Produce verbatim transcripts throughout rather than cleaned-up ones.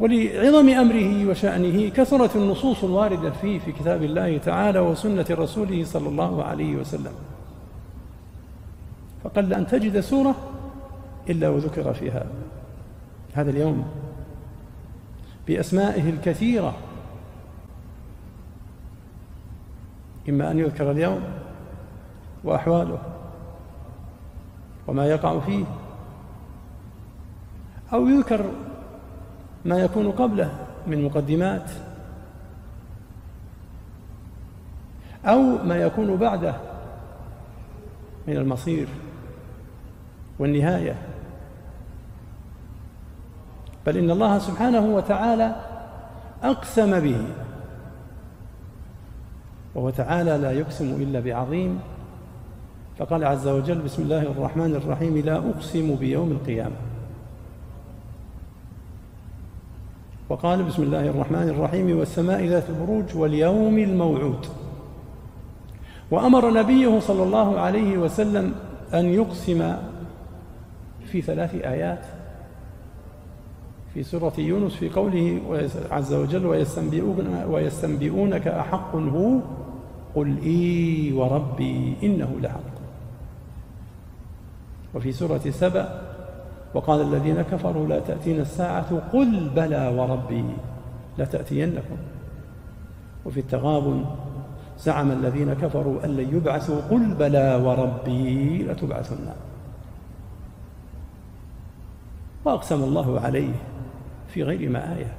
ولعظم أمره وشأنه كثرت النصوص الواردة فيه في كتاب الله تعالى وسنة رسوله صلى الله عليه وسلم، فقل أن تجد سورة إلا وذكر فيها هذا اليوم بأسمائه الكثيرة، إما أن يذكر اليوم وأحواله وما يقع فيه، أو يذكر ما يكون قبله من مقدمات، أو ما يكون بعده من المصير والنهاية. بل إن الله سبحانه وتعالى أقسم به، وهو تعالى لا يقسم إلا بعظيم، فقال عز وجل: بسم الله الرحمن الرحيم، لا أقسم بيوم القيامة. وقال: بسم الله الرحمن الرحيم، والسماء ذات البروج واليوم الموعود. وأمر نبيه صلى الله عليه وسلم أن يقسم في ثلاث آيات في سورة يونس في قوله عز وجل: ويستنبئونك أحق هو قل إي وربي إنه لحق. وفي سورة سبأ: وقال الذين كفروا لا تأتينا الساعة قل بلى وربي لتأتينكم. وفي التغابن: زعم الذين كفروا أن لن يبعثوا قل بلى وربي لتبعثن. وأقسم الله عليه في غير ما آية: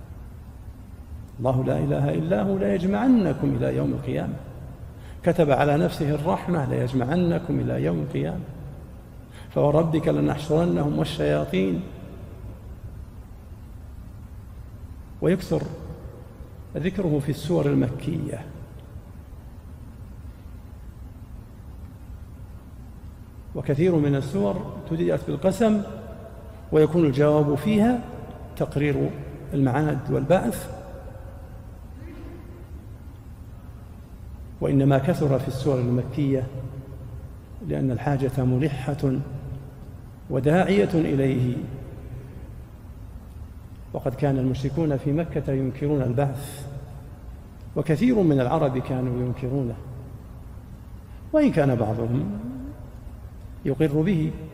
الله لا إله إلا هو ليجمعنكم إلى يوم القيامة. كتب على نفسه الرحمة: ليجمعنكم إلى يوم القيامة. فوربك لنحشرنهم والشياطين. ويكثر ذكره في السور المكية، وكثير من السور تدعت بالقسم، ويكون الجواب فيها تقرير المعاد والبعث. وإنما كثر في السور المكية لأن الحاجة ملحة وداعية إليه، وقد كان المشركون في مكة ينكرون البعث، وكثير من العرب كانوا ينكرونه، وإن كان بعضهم يقر به.